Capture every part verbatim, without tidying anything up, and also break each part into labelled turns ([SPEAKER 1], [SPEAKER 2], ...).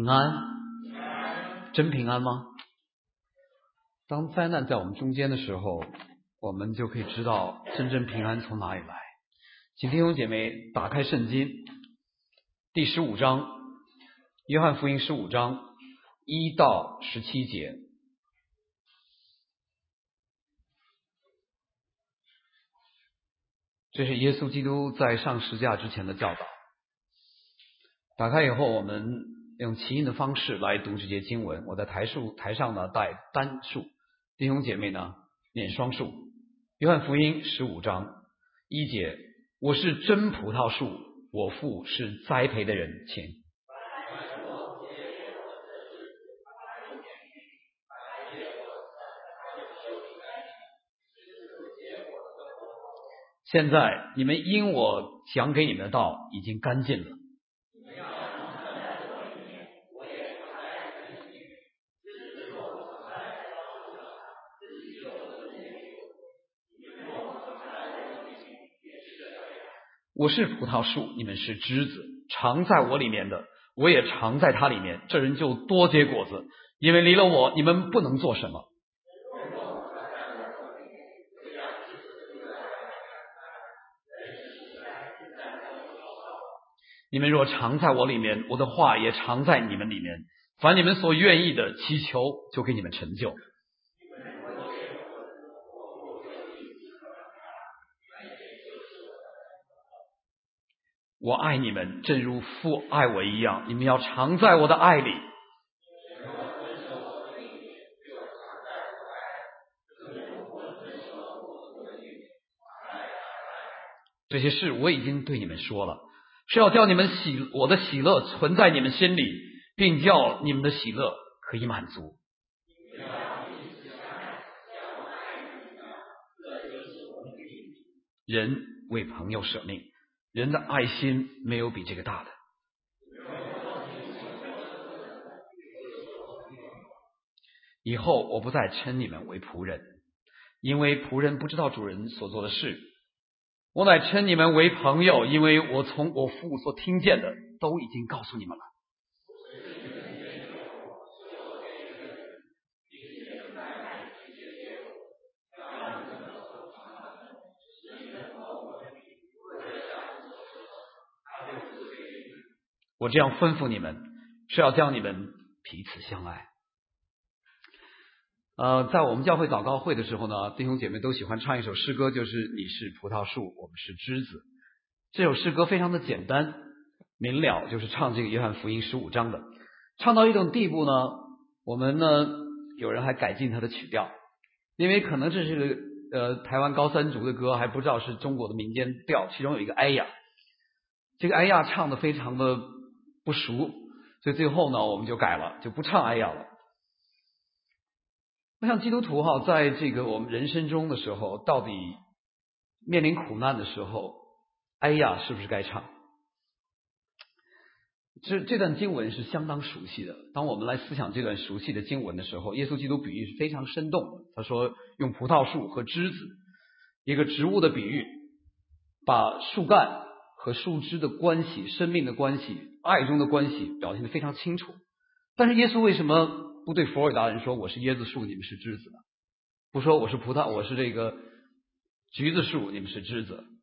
[SPEAKER 1] 平安，真平安吗？当灾难在我们中间的时候，我们就可以知道真正平安从哪里来。请弟兄姐妹打开圣经第十五章，约翰福音十五章一到十七节。这是耶稣基督在上十字架之前的教导。打开以后，我们用起印的方式来读这节经文。我在台数台上呢带单数，弟兄姐妹呢念双数。约翰福音十五章一节：我是真葡萄树，我父是栽培的人。请。现在你们因我讲给你们的道已经干净了。我是葡萄树，你们是枝子，常在我里面的，我也常在他里面，这人就多结果子，因为离了我，你们不能做什么。你们若常在我里面，我的话也常在你们里面，凡你们所愿意的，祈求就给你们成就。我爱你们，正如父爱我一样，你们要常在我的爱里。这些事我已经对你们说了，是要叫你们喜我的喜乐存在你们心里，并叫你们的喜乐可以满足。人为朋友舍命，人的爱心没有比这个大的。以后我不再称你们为仆人，因为仆人不知道主人所做的事。我乃称你们为朋友，因为我从我父所听见的都已经告诉你们了。我这样吩咐你们，是要叫你们彼此相爱。呃，在我们教会祷告会的时候呢，弟兄姐妹都喜欢唱一首诗歌，就是你是葡萄树，我们是枝子。这首诗歌非常的简单明了，就是唱这个约翰福音十五章的。唱到一种地步呢，我们呢有人还改进它的曲调，因为可能这是个呃台湾高三族的歌，还不知道是中国的民间调，其中有一个哎呀，这个哎呀唱的非常的不熟，所以最后呢我们就改了，就不唱哎呀了。那像基督徒哈，在这个我们人生中的时候，到底面临苦难的时候，哎呀是不是该唱？这这段经文是相当熟悉的。当我们来思想这段熟悉的经文的时候，耶稣基督比喻是非常生动的。他说用葡萄树和枝子一个植物的比喻，把树干和树枝的关系、生命的关系、爱中的关系表现得非常清楚。但是耶稣为什么不对佛尔达人说我是椰子树，你们是枝子呢？不说我是葡萄，我是这个橘子树，你们是枝子？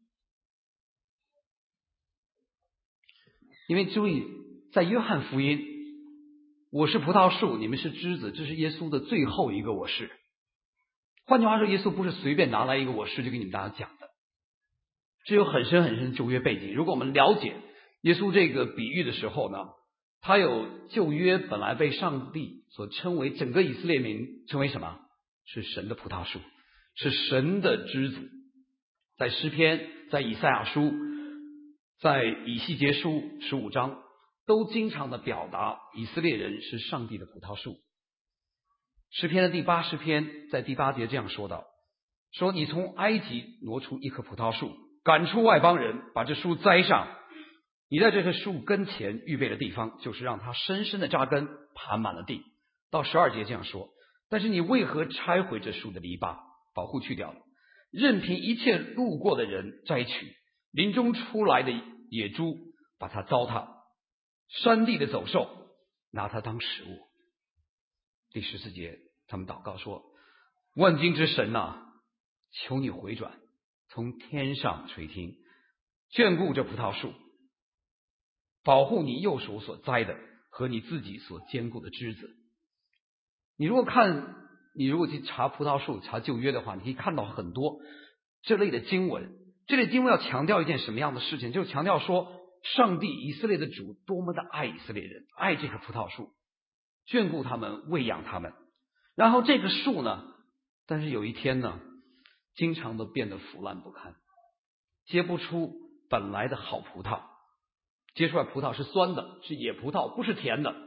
[SPEAKER 1] 因为注意，在约翰福音，我是葡萄树，你们是枝子，这是耶稣的最后一个我是。换句话说，耶稣不是随便拿来一个我是就给你们大家讲的，这有很深很深的旧约背景。如果我们了解耶稣这个比喻的时候呢，他有旧约本来被上帝所称为整个以色列民称为什么？是神的葡萄树，是神的枝子。在诗篇，在以赛亚书，在以西结书十五章都经常的表达以色列人是上帝的葡萄树。诗篇的第八十篇在第八节这样说道，说你从埃及挪出一棵葡萄树，赶出外邦人，把这树栽上，你在这棵树跟前预备的地方，就是让它深深的扎根，盘满了地。到十二节这样说，但是你为何拆毁这树的篱笆，保护去掉了，任凭一切路过的人摘取，林中出来的野猪把它糟蹋，山地的走兽拿它当食物。第十四节，他们祷告说：万军之神啊，求你回转，从天上垂听，眷顾这葡萄树，保护你右手所栽的和你自己所坚固的枝子。你如果看，你如果去查葡萄树，查旧约的话，你可以看到很多这类的经文。这类经文要强调一件什么样的事情？就是强调说，上帝以色列的主多么的爱以色列人，爱这棵葡萄树，眷顾他们，喂养他们。然后这个树呢，但是有一天呢，经常的变得腐烂不堪，结不出本来的好葡萄，结出来葡萄是酸的，是野葡萄，不是甜的。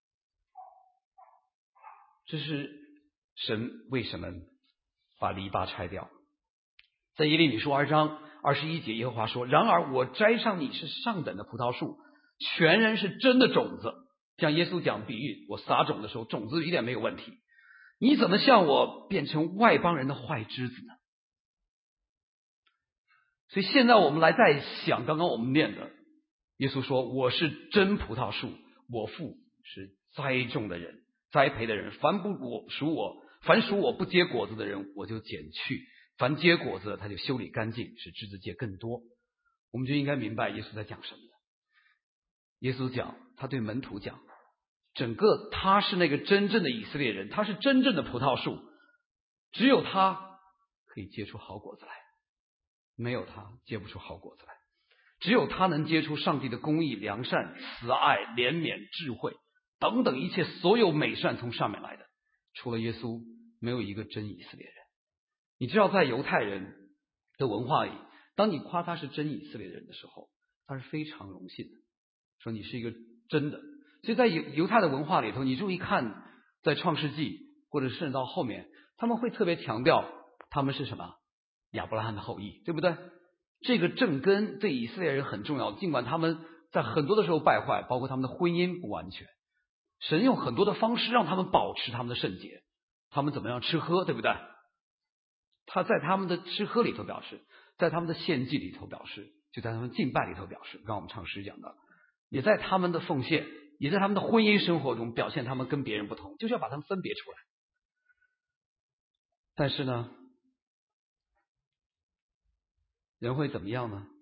[SPEAKER 1] 这是神为什么把篱笆拆掉。在耶利米书二章二十一节，耶和华说：然而我摘上你是上等的葡萄树，全然是真的种子。像耶稣讲比喻，我撒种的时候种子一点没有问题，你怎么像我变成外邦人的坏枝子呢？所以现在我们来再想刚刚我们念的，耶稣说：我是真葡萄树，我父是栽种的人，栽培的人，凡不我属我，凡属我不结果子的人，我就剪去；凡结果子的，他就修理干净，使枝子结更多。我们就应该明白耶稣在讲什么呢？耶稣讲，他对门徒讲，整个他是那个真正的以色列人，他是真正的葡萄树，只有他可以结出好果子来，没有他结不出好果子来。只有他能结出上帝的公义、良善、慈爱、怜悯、智慧等等一切所有美善从上面来的。除了耶稣，没有一个真以色列人。你知道在犹太人的文化里，当你夸他是真以色列人的时候，他是非常荣幸的，说你是一个真的。所以在犹犹太的文化里头，你注意看，在创世纪或者甚至到后面，他们会特别强调他们是什么？亚伯拉罕的后裔，对不对？这个正根对以色列人很重要，尽管他们在很多的时候败坏，包括他们的婚姻不完全，神用很多的方式让他们保持他们的圣洁。他们怎么样吃喝，对不对？他在他们的吃喝里头表示，在他们的献祭里头表示，就在他们敬拜里头表示，让我们唱诗讲的，也在他们的奉献，也在他们的婚姻生活中表现他们跟别人不同，就是要把他们分别出来。但是呢，人会怎么样呢？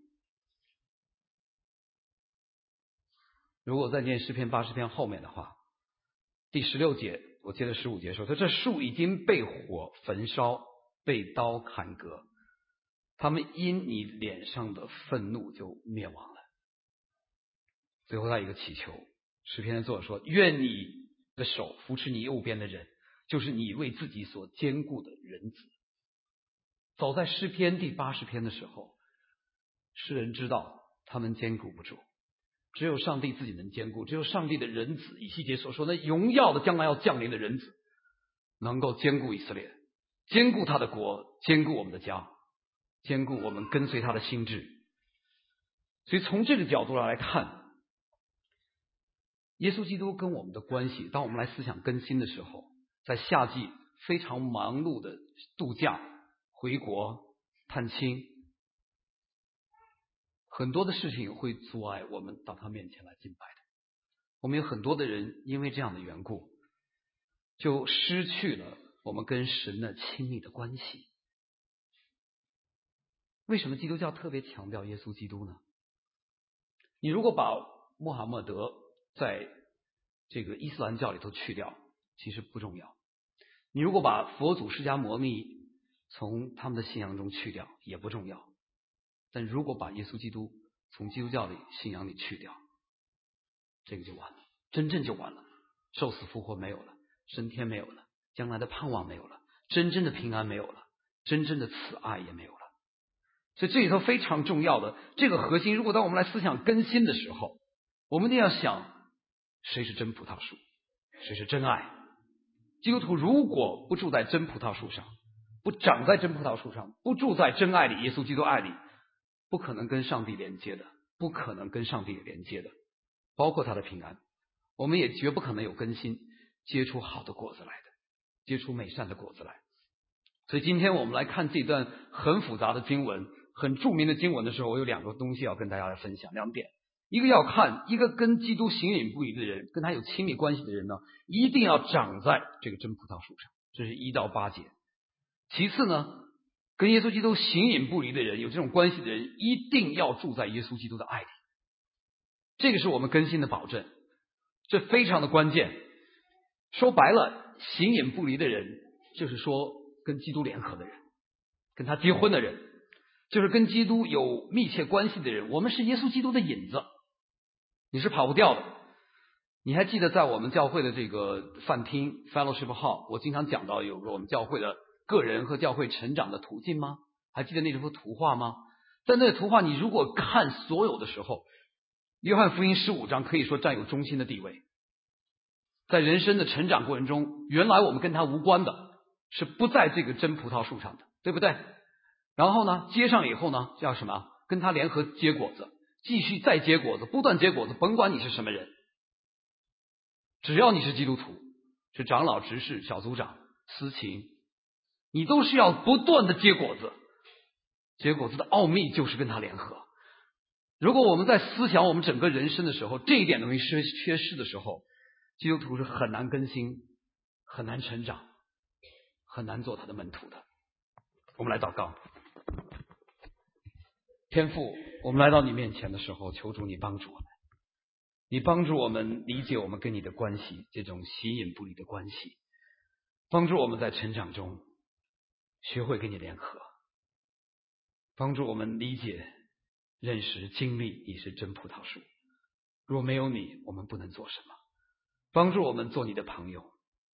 [SPEAKER 1] 如果再念诗篇八十篇后面的话，第十六节，我接着十五节说，说这树已经被火焚烧，被刀砍割，他们因你脸上的愤怒就灭亡了。最后他一个祈求，诗篇的作者说，愿你的手扶持你右边的人，就是你为自己所坚固的人子。早在诗篇第八十篇的时候，诗人知道他们坚固不住，只有上帝自己能坚固，只有上帝的人子，以西结所说那荣耀的将来要降临的人子，能够坚固以色列，坚固他的国，坚固我们的家，坚固我们跟随他的心智。所以从这个角度上来看，耶稣基督跟我们的关系，当我们来思想更新的时候，在夏季非常忙碌的度假、回国、探亲，很多的事情会阻碍我们到他面前来敬拜的。我们有很多的人因为这样的缘故，就失去了我们跟神的亲密的关系。为什么基督教特别强调耶稣基督呢？你如果把穆罕默德在这个伊斯兰教里头去掉，其实不重要。你如果把佛祖释迦牟尼从他们的信仰中去掉，也不重要。但如果把耶稣基督从基督教里信仰里去掉，这个就完了，真正就完了。受死复活没有了，升天没有了，将来的盼望没有了，真正的平安没有了，真正的慈爱也没有了。所以这里头非常重要的这个核心，如果当我们来思想更新的时候，我们一定要想，谁是真葡萄树，谁是真爱。基督徒如果不住在真葡萄树上，不长在真葡萄树上，不住在真爱里，耶稣基督爱里，不可能跟上帝连接的，不可能跟上帝连接的，包括他的平安。我们也绝不可能有更新，结出好的果子来的，结出美善的果子来。所以今天我们来看这段很复杂的经文，很著名的经文的时候，我有两个东西要跟大家来分享，两点。 一个要看一个跟基督形影不离的人，跟他有亲密关系的人呢，一定要长在这个真葡萄树上，这是一到八节。其次呢，跟耶稣基督形影不离的人，有这种关系的人，一定要住在耶稣基督的爱里，这个是我们更新的保证，这非常的关键。说白了，形影不离的人，就是说跟基督联合的人，跟他结婚的人，就是跟基督有密切关系的人。我们是耶稣基督的影子，你是跑不掉的。你还记得在我们教会的这个饭厅 Fellowship Hall， 我经常讲到有个我们教会的个人和教会成长的途径吗？还记得那幅图画吗？在那个图画你如果看所有的时候，约翰福音十五章可以说占有中心的地位。在人生的成长过程中，原来我们跟他无关的，是不在这个真葡萄树上的，对不对？然后呢，接上以后呢，叫什么？跟他联合结果子，继续再结果子，不断结果子，甭管你是什么人，只要你是基督徒，是长老、执事、小组长、司琴，你都是要不断的结果子。结果子的奥秘就是跟他联合。如果我们在思想我们整个人生的时候，这一点东西是缺失的时候，基督徒是很难更新，很难成长，很难做他的门徒的。我们来祷告。天父，我们来到你面前的时候，求主你帮助我们，你帮助我们理解我们跟你的关系，这种形影不离的关系，帮助我们在成长中学会跟你联合，帮助我们理解、认识、经历你是真葡萄树。若没有你，我们不能做什么。帮助我们做你的朋友，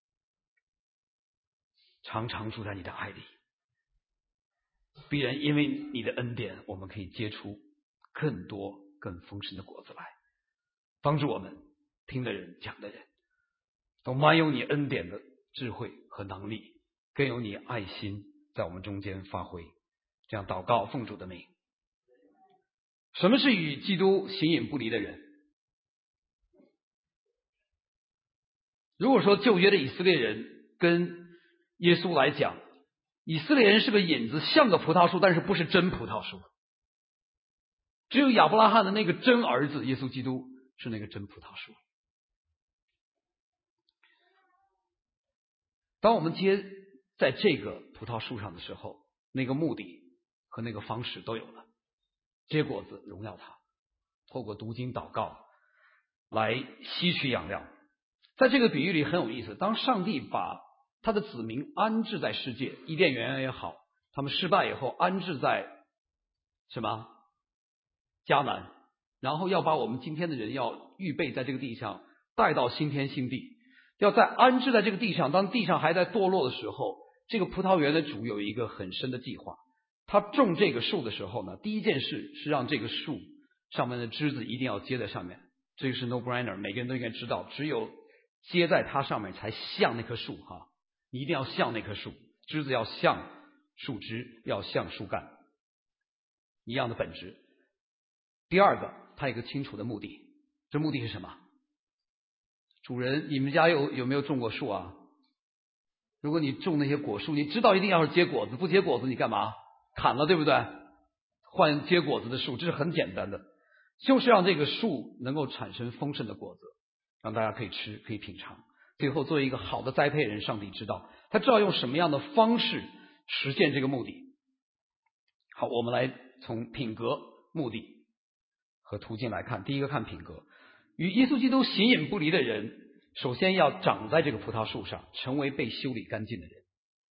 [SPEAKER 1] 常常住在你的爱里，必然因为你的恩典，我们可以结出更多更丰盛的果子来。帮助我们听的人、讲的人都满有你恩典的智慧和能力，更有你爱心在我们中间发挥。这样祷告，奉主的名。什么是与基督形影不离的人？如果说旧约的以色列人跟耶稣来讲，以色列人是个影子，像个葡萄树，但是不是真葡萄树。只有亚伯拉罕的那个真儿子耶稣基督是那个真葡萄树。当我们结在这个葡萄树上的时候，那个目的和那个方式都有了，结果子荣耀他，透过读经祷告来吸取养料。在这个比喻里很有意思，当上帝把他的子民安置在世界，伊甸园也好，他们失败以后安置在什么迦南，然后要把我们今天的人要预备在这个地上带到新天新地，要在安置在这个地上，当地上还在堕落的时候，这个葡萄园的主有一个很深的计划。他种这个树的时候呢，第一件事是让这个树上面的枝子一定要接在上面，这个是 no brainer， 每个人都应该知道，只有接在它上面才像那棵树哈，你一定要像那棵树，枝子要像树枝，要像树干一样的本质。第二个，它有一个清楚的目的，这目的是什么？主人，你们家有有没有种过树啊？如果你种那些果树，你知道一定要是结果子，不结果子你干嘛？砍了，对不对？换结果子的树，这是很简单的，就是让这个树能够产生丰盛的果子，让大家可以吃，可以品尝。最后作为一个好的栽培人，上帝知道他知道用什么样的方式实现这个目的。好，我们来从品格、目的和途径来看。第一个看品格，与耶稣基督形影不离的人，首先要长在这个葡萄树上，成为被修理干净的人。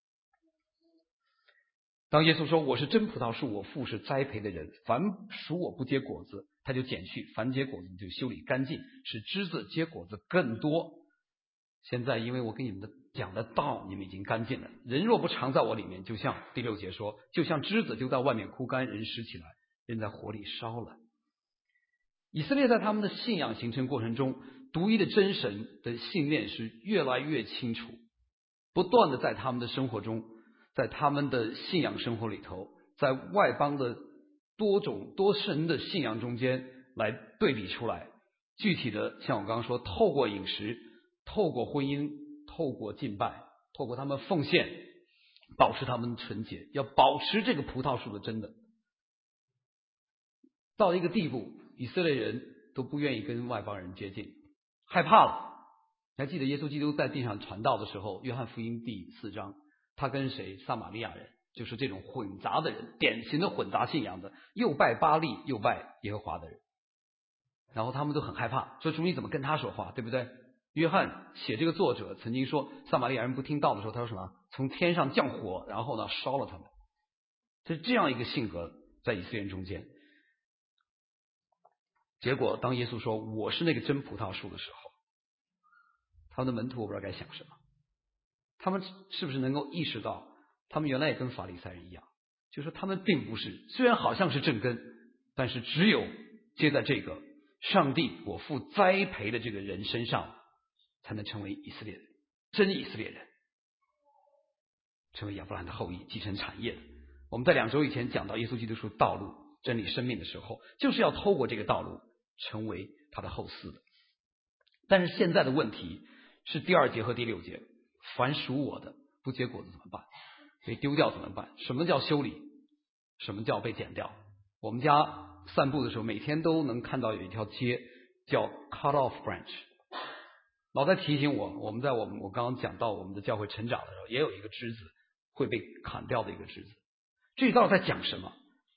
[SPEAKER 1] 当耶稣说我是真葡萄树，我父是栽培的人，凡属我不结果子他就剪去，凡结果子就修理干净，使枝子结果子更多。现在因为我跟你们的讲的道，你们已经干净了。人若不常在我里面，就像第六节说，就像枝子就在外面枯干，人拾起来，人在火里烧了。以色列在他们的信仰形成过程中，独一的真神的信念是越来越清楚，不断的在他们的生活中，在他们的信仰生活里头，在外邦的多种多神的信仰中间来对比出来。具体的像我刚刚说，透过饮食，透过婚姻，透过敬拜，透过他们奉献，保持他们的纯洁，要保持这个葡萄树的真的到一个地步，以色列人都不愿意跟外邦人接近，害怕了。还记得耶稣基督在地上传道的时候，约翰福音第四章，他跟谁？撒玛利亚人，就是这种混杂的人，典型的混杂信仰的，又拜巴力又拜耶和华的人。然后他们都很害怕，说主你怎么跟他说话，对不对？约翰写这个作者曾经说，撒玛利亚人不听道的时候，他说什么？从天上降火，然后呢烧了他们。是这样一个性格在以色列人中间。结果当耶稣说我是那个真葡萄树的时候，他们的门徒我不知道该想什么。他们是不是能够意识到，他们原来也跟法利赛人一样，就是他们并不是，虽然好像是正根，但是只有接在这个上帝我父栽培的这个人身上，才能成为以色列人，真以色列人，成为亚伯兰的后裔，继承产业的。我们在两周以前讲到耶稣基督说道路真理生命的时候，就是要透过这个道路成为他的后嗣的。但是现在的问题是第二节和第六节，凡属我的不结果子怎么办？被丢掉怎么办？什么叫修理？什么叫被剪掉？我们家散步的时候每天都能看到有一条街叫 cut off branch， 老在提醒我，我们在我们我刚刚讲到我们的教会成长的时候，也有一个枝子会被砍掉的一个枝子。这到底在讲什么？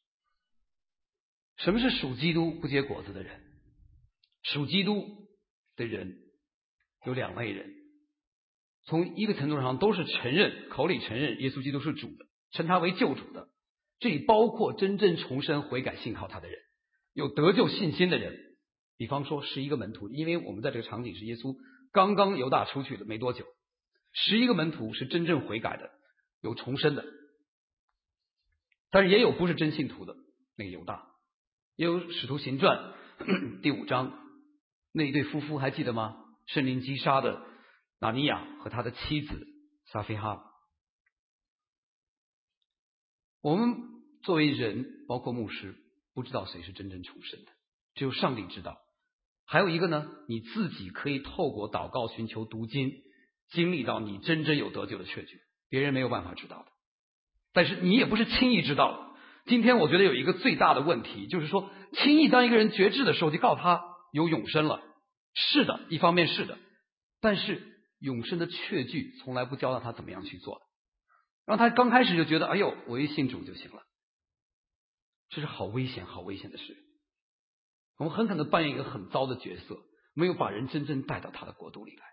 [SPEAKER 1] 什么是属基督不结果子的人？属基督的人有两类人，从一个程度上都是承认，口里承认耶稣基督是主的，称他为救主的，这里包括真正重生悔改信靠他的人，有得救信心的人。比方说十一个门徒，因为我们在这个场景是耶稣刚刚犹大出去的没多久，十一个门徒是真正悔改的，有重生的。但是也有不是真信徒的，那个犹大，也有使徒行传第五章那一对夫妇还记得吗？圣灵击杀的拿尼亚和他的妻子撒菲哈。我们作为人，包括牧师，不知道谁是真正重生的，只有上帝知道。还有一个呢，你自己可以透过祷告寻求读经，经历到你真正有得救的确据，别人没有办法知道的。但是你也不是轻易知道的。今天我觉得有一个最大的问题，就是说轻易当一个人觉知的时候就告诉他有永生了，是的，一方面是的，但是永生的确据从来不教导他怎么样去做的，让他刚开始就觉得哎呦我一信主就行了，这是好危险好危险的事。我们很可能扮演一个很糟的角色，没有把人真正带到他的国度里来。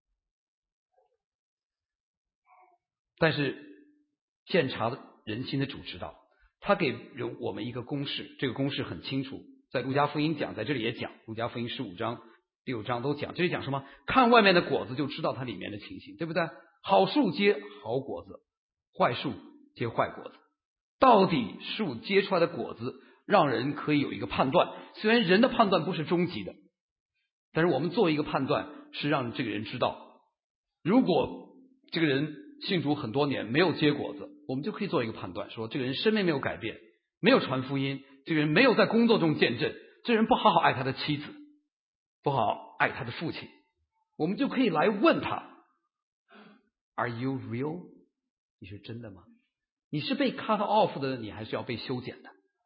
[SPEAKER 1] 但是鉴察人心的主知道，他给人我们一个公式，这个公式很清楚，在路加福音讲，在这里也讲，路加福音十五章第五章都讲。这里讲什么？看外面的果子就知道它里面的情形，对不对？好树结好果子，坏树结坏果子。到底树结出来的果子让人可以有一个判断，虽然人的判断不是终极的，但是我们做一个判断是让这个人知道，如果这个人信主很多年没有结果子，我们就可以做一个判断，说这个人生命没有改变，没有传福音，这个人没有在工作中见证，这个人不好好爱他的妻子，不好好爱他的父亲，我们就可以来问他 Are you real？ 你是真的吗？你是被 cut off 的，你还是要被修剪的？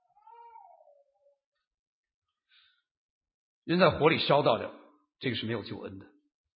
[SPEAKER 1] 人在火里烧到的，这个是没有救恩的。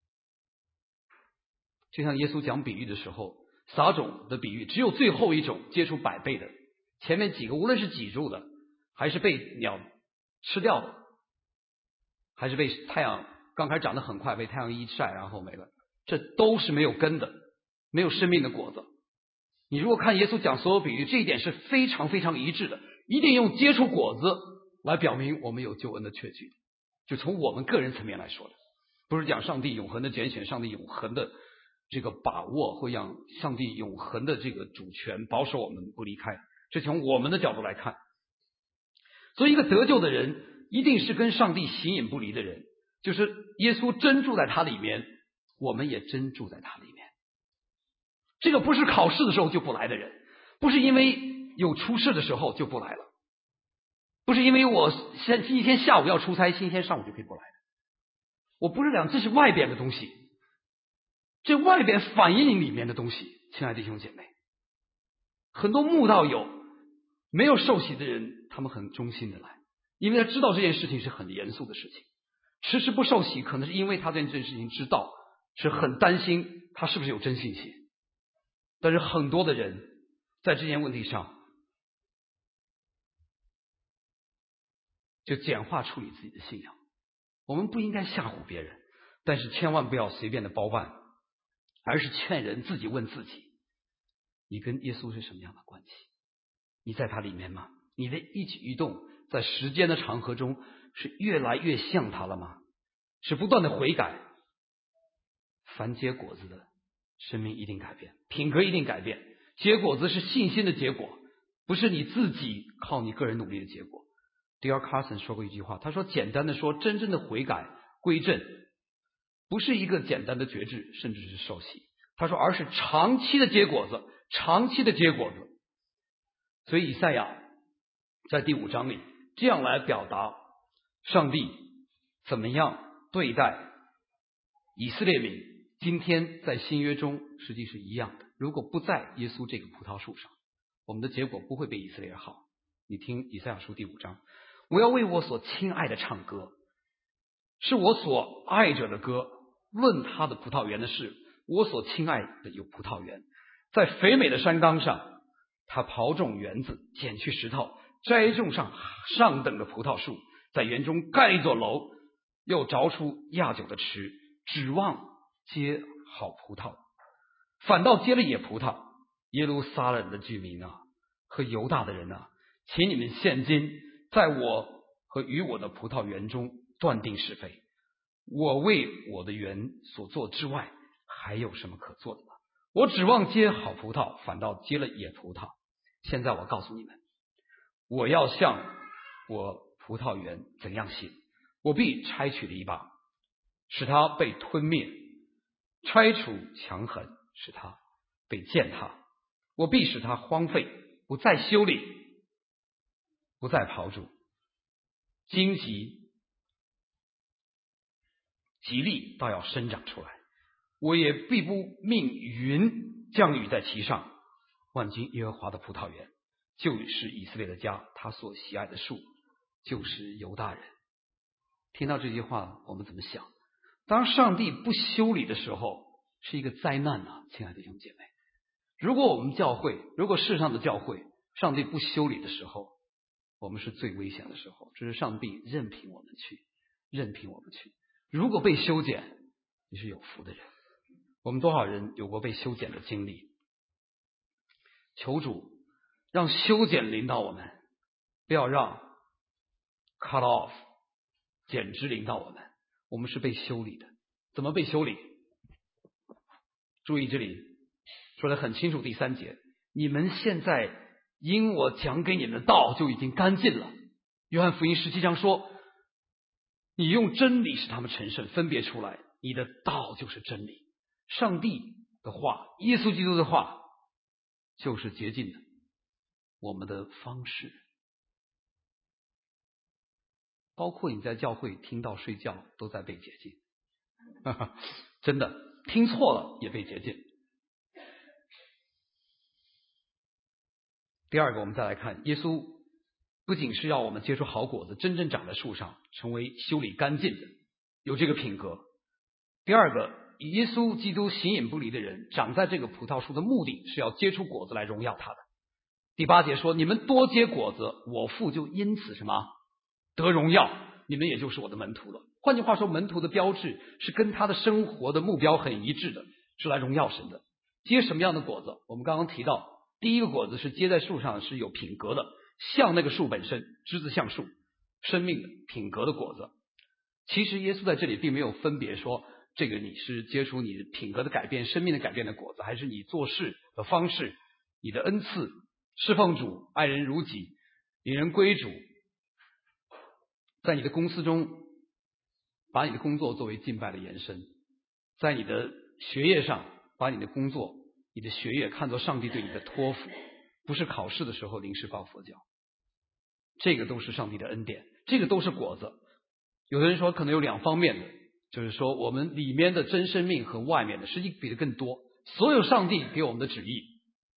[SPEAKER 1] 就像耶稣讲比喻的时候，撒种的比喻只有最后一种结出百倍的，前面几个无论是挤住的，还是被鸟吃掉的，还是被太阳刚开始长得很快被太阳一晒然后没了，这都是没有根的，没有生命的果子。你如果看耶稣讲所有比喻，这一点是非常非常一致的，一定用结出果子来表明我们有救恩的确据，就从我们个人层面来说的，不是讲上帝永恒的拣选，上帝永恒的这个把握，会让上帝永恒的这个主权保守我们不离开，这从我们的角度来看。所以一个得救的人一定是跟上帝形影不离的人，就是耶稣真住在他里面，我们也真住在他里面。这个不是考试的时候就不来的人，不是因为有出事的时候就不来了，不是因为我星期天下午要出差，星期天上午就可以不来的。我不是讲这是外边的东西，这外边反映里面的东西。亲爱的弟兄姐妹，很多慕道友没有受洗的人，他们很忠心的来，因为他知道这件事情是很严肃的事情， 迟迟不受洗，可能是因为他对这件事情知道，是很担心他是不是有真信心。但是很多的人在这件问题上就简化处理自己的信仰。我们不应该吓唬别人，但是千万不要随便的包办，而是劝人自己问自己，你跟耶稣是什么样的关系？你在他里面吗？你的一举一动在时间的长河中是越来越像他了吗？是不断的悔改。凡结果子的生命一定改变，品格一定改变。结果子是信心的结果，不是你自己靠你个人努力的结果。D R Carson 说过一句话，他说简单的说，真正的悔改归正不是一个简单的觉知，甚至是受洗。他说而是长期的结果子，长期的结果子。所以以赛亚在第五章里这样来表达上帝怎么样对待以色列民。今天在新约中实际是一样的，如果不在耶稣这个葡萄树上，我们的结果不会比以色列人好。你听以赛亚书第五章，我要为我所亲爱的唱歌，是我所爱者的歌，问他的葡萄园的事。我所亲爱的有葡萄园，在肥美的山冈上，他刨种园子，剪去石头，栽种上上等的葡萄树，在园中盖一座楼，又凿出压酒的池，指望结好葡萄，反倒结了野葡萄。耶路撒冷的居民啊，和犹大的人啊，请你们现今在我和与我的葡萄园中断定是非。我为我的园所做之外，还有什么可做的吗？我指望结好葡萄，反倒结了野葡萄。现在我告诉你们，我要向我葡萄园怎样行，我必拆取篱笆，使它被吞灭，拆除墙痕，使它被践踏。我必使它荒废，不再修理，不再刨筑。荆棘吉利倒要生长出来，我也必不命云降雨在其上。万军耶和华的葡萄园就是以色列的家，他所喜爱的树就是犹大人。听到这句话我们怎么想？当上帝不修理的时候是一个灾难啊，亲爱的弟兄姐妹。如果我们教会，如果世上的教会上帝不修理的时候，我们是最危险的时候。这是上帝任凭我们去任凭我们去如果被修剪，你是有福的人。我们多少人有过被修剪的经历？求主让修剪领导我们，不要让 cut off 剪枝领导我们。我们是被修理的。怎么被修理？注意这里说得很清楚，第三节，你们现在因我讲给你们的道就已经干净了。约翰福音十七章说，你用真理使他们成圣，分别出来，你的道就是真理。上帝的话，耶稣基督的话就是洁净的。我们的方式，包括你在教会听到睡觉都在被洁净真的听错了也被洁净。第二个，我们再来看，耶稣不仅是要我们结出好果子，真正长在树上，成为修理干净的，有这个品格。第二个，以耶稣基督形影不离的人长在这个葡萄树的目的是要结出果子来荣耀他的。第八节说，你们多结果子，我父就因此什么得荣耀，你们也就是我的门徒了。换句话说，门徒的标志是跟他的生活的目标很一致的，是来荣耀神的。结什么样的果子？我们刚刚提到第一个果子是结在树上，是有品格的，像那个树本身，枝子像树，生命的品格的果子。其实耶稣在这里并没有分别说，这个你是结出你品格的改变，生命的改变的果子，还是你做事的方式，你的恩赐，侍奉主，爱人如己，引人归主，在你的公司中把你的工作作为敬拜的延伸，在你的学业上把你的工作你的学业看作上帝对你的托付，不是考试的时候临时抱佛脚。这个都是上帝的恩典，这个都是果子。有的人说可能有两方面的，就是说我们里面的真生命和外面的实际比的更多。所有上帝给我们的旨意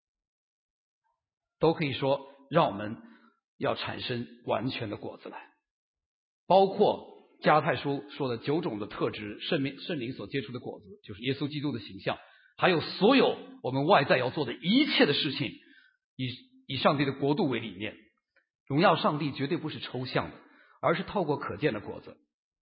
[SPEAKER 1] 都可以说让我们要产生完全的果子来，包括加拉太书说的九种的特质，圣灵圣灵所结出的果子，就是耶稣基督的形象，还有所有我们外在要做的一切的事情，以以上帝的国度为理念。荣耀上帝绝对不是抽象的，而是透过可见的果子。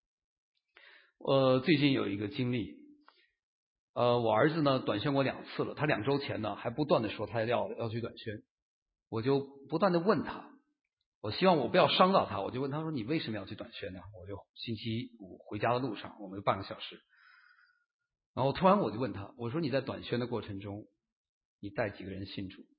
[SPEAKER 1] 呃，最近有一个经历，呃，我儿子呢短宣过两次了，他两周前呢还不断的说他要要去短宣，我就不断的问他，我希望我不要伤到他，我就问他说你为什么要去短宣呢？我就星期五回家的路上，我们有半个小时，然后突然我就问他，我说你在短宣的过程中，你带几个人信主？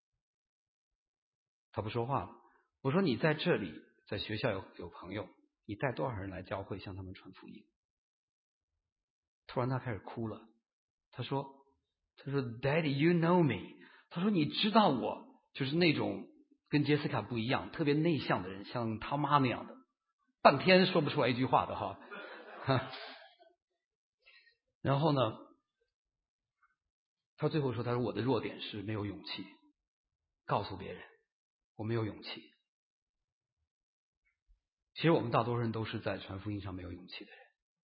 [SPEAKER 1] 他不说话了。我说你在这里，在学校有有朋友，你带多少人来教会向他们传福音？突然他开始哭了，他说他说 Daddy you know me， 他说你知道我就是那种跟杰斯卡不一样特别内向的人，像他妈那样的半天说不出来一句话的哈。然后呢他最后说，他说我的弱点是没有勇气告诉别人我没有勇气。其实我们大多数人都是在传福音上没有勇气的人。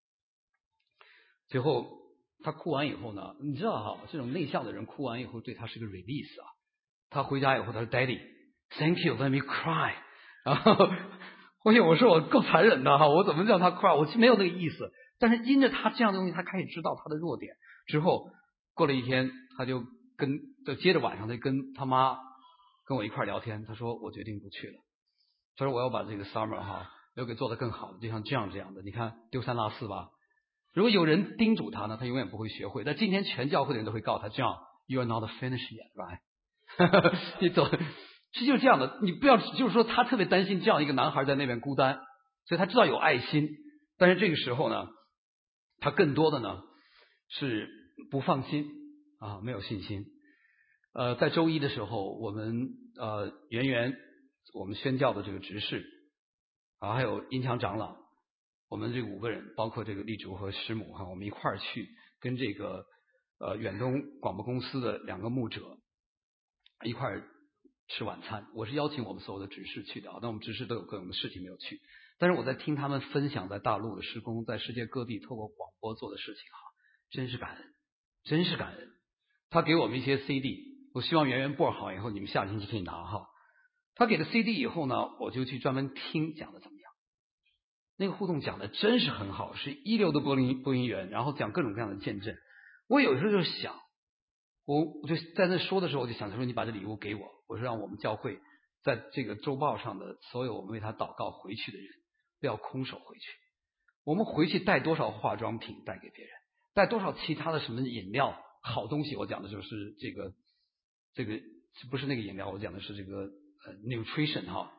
[SPEAKER 1] 最后他哭完以后呢，你知道哈，这种内向的人哭完以后对他是个 release 啊。他回家以后他说 Daddy thank you let me cry， 然后我我说我够残忍的哈，我怎么叫他 cry， 我其实没有那个意思，但是因着他这样的东西，他开始知道他的弱点。之后过了一天，他就跟就接着晚上他就跟他妈跟我一块聊天，他说我决定不去了，他说我要把这个 summer 哈留给做得更好的，就像这样这样的，你看丢三落四吧。如果有人叮嘱他呢，他永远不会学会。但今天全教会的人都会告他，这样 you are not finished yet right 你走是就是这样的，你不要就是说他特别担心这样一个男孩在那边孤单，所以他知道有爱心，但是这个时候呢他更多的呢是不放心啊，没有信心。呃，在周一的时候，我们呃圆圆我们宣教的这个执事啊，还有音强长老，我们这五个人，包括这个立竹和师母哈，我们一块儿去跟这个呃远东广播公司的两个牧者一块儿吃晚餐。我是邀请我们所有的执事去的，那我们执事都有各种的事情没有去，但是我在听他们分享在大陆的施工，在世界各地透过广播做的事情哈，真是感恩，真是感恩。他给我们一些 C D， 我希望圆圆播好以后你们下星期可以拿哈。他给了 C D 以后呢，我就去专门听讲的怎么样。那个互动讲的真是很好，是一流的播音播音员，然后讲各种各样的见证。我有时候就想，我我就在那说的时候，我就想说你把这礼物给我，我说让我们教会在这个周报上的所有我们为他祷告回去的人不要空手回去，我们回去带多少化妆品带给别人，带多少其他的什么饮料好东西。我讲的就是这个这个不是那个饮料，我讲的是这个呃 nutrition 哈。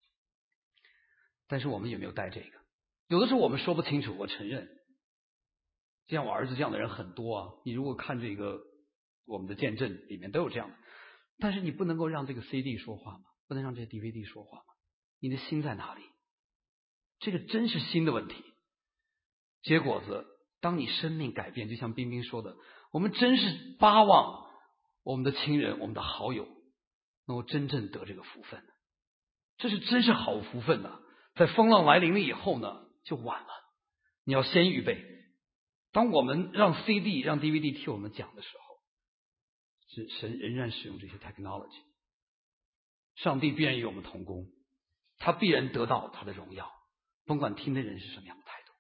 [SPEAKER 1] 但是我们有没有带这个？有的时候我们说不清楚，我承认。就像我儿子这样的人很多啊，你如果看这个我们的见证里面都有这样的，但是你不能够让这个 C D 说话吗？不能让这些 D V D 说话吗？你的心在哪里？这个真是心的问题。结果子，当你生命改变，就像冰冰说的，我们真是巴望我们的亲人我们的好友能够真正得这个福分，这是真是好福分呐。在风浪来临了以后呢就晚了，你要先预备。当我们让 C D 让 D V D 替我们讲的时候，是神仍然使用这些 technology， 上帝必然与我们同工，他必然得到他的荣耀，甭管听的人是什么样的态度。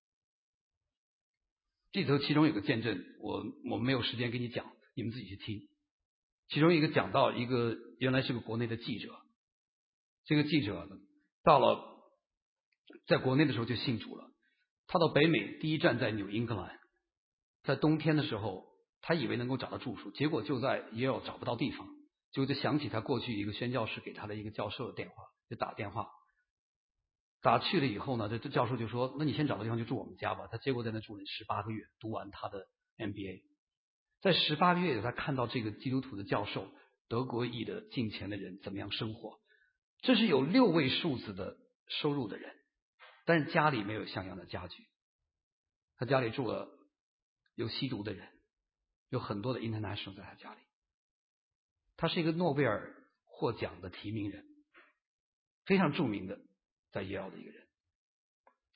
[SPEAKER 1] 这里头其中有个见证，我我没有时间给你讲，你们自己去听。其中一个讲到一个原来是个国内的记者，这个记者到了在国内的时候就信主了，他到北美第一站在纽英格兰，在冬天的时候他以为能够找到住宿，结果就在耶尔找不到地方，结果就想起他过去一个宣教士给他的一个教授的电话，就打电话打去了以后呢，这这教授就说那你先找个地方就住我们家吧。他结果在那住了十八个月，读完他的 M B A。 在十八个月里他看到这个基督徒的教授德国裔的敬虔的人怎么样生活，这是有六位数字的收入的人，但是家里没有像样的家具，他家里住了有吸毒的人，有很多的 international 在他家里。他是一个诺贝尔获奖的提名人，非常著名的在耶鲁的一个人。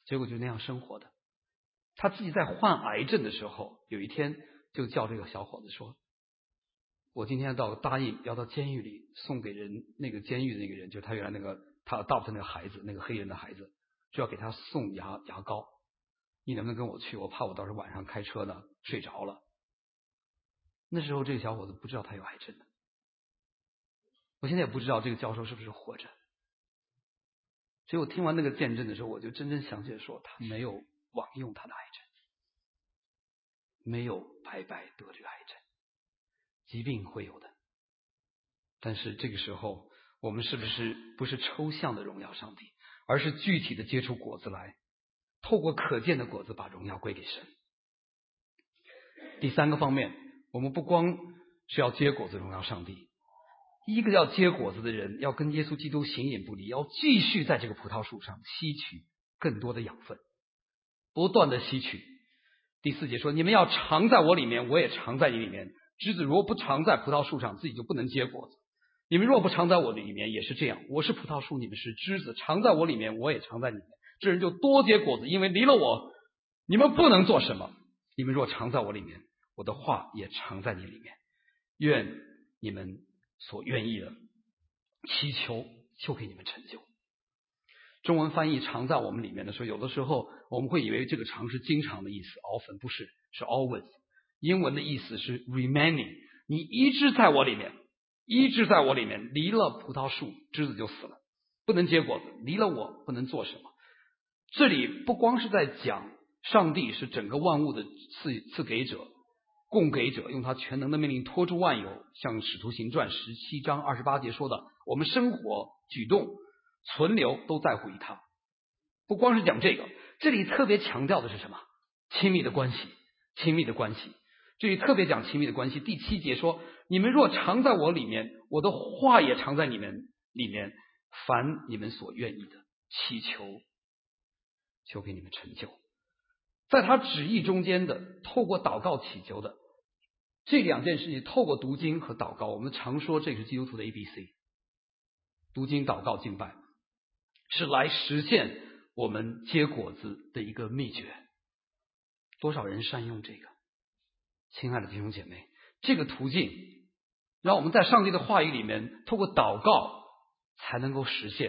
[SPEAKER 1] 结果就那样生活的。他自己在患癌症的时候，有一天就叫这个小伙子说，我今天到答应要到监狱里送给人，那个监狱的那个人，就是他原来那个他 adopt 那个孩子，那个黑人的孩子，就要给他送牙牙膏，你能不能跟我去？我怕我到时候晚上开车呢睡着了。那时候这个小伙子不知道他有癌症的，我现在也不知道这个教授是不是活着。所以我听完那个见证的时候，我就真正想起来说，他没有枉用他的癌症，没有白白得这个癌症。疾病会有的，但是这个时候我们是不是不是抽象的荣耀上帝，而是具体的结出果子来，透过可见的果子把荣耀归给神。第三个方面，我们不光是要结果子荣耀上帝，一个要结果子的人要跟耶稣基督形影不离，要继续在这个葡萄树上吸取更多的养分，不断的吸取。第四节说，你们要常在我里面，我也常在你里面。枝子如果不常在葡萄树上，自己就不能结果子。你们若不常在我里面，也是这样。我是葡萄树，你们是枝子，常在我里面，我也常在你们。这人就多结果子，因为离了我，你们不能做什么。你们若常在我里面，我的话也常在你里面。愿你们所愿意的祈求，就给你们成就。中文翻译常在我们里面的时候，有的时候我们会以为这个常是经常的意思 often， 不是，是 always。英文的意思是 remaining， 你一直在我里面，一直在我里面，离了葡萄树枝子就死了，不能结果子，离了我不能做什么。这里不光是在讲上帝是整个万物的赐赐给者、供给者，用他全能的命令托住万有，像使徒行传十七章二十八节说的，我们生活举动存留都在乎于他。不光是讲这个，这里特别强调的是什么？亲密的关系，亲密的关系。这里特别讲亲密的关系。第七节说，你们若常在我里面，我的话也常在你们里面，凡你们所愿意的祈求，求给你们成就。在他旨意中间的，透过祷告祈求的，这两件事情，透过读经和祷告，我们常说这是基督徒的 A B C， 读经、祷告、敬拜，是来实现我们结果子的一个秘诀。多少人善用这个？亲爱的弟兄姐妹，这个途径让我们在上帝的话语里面透过祷告才能够实现。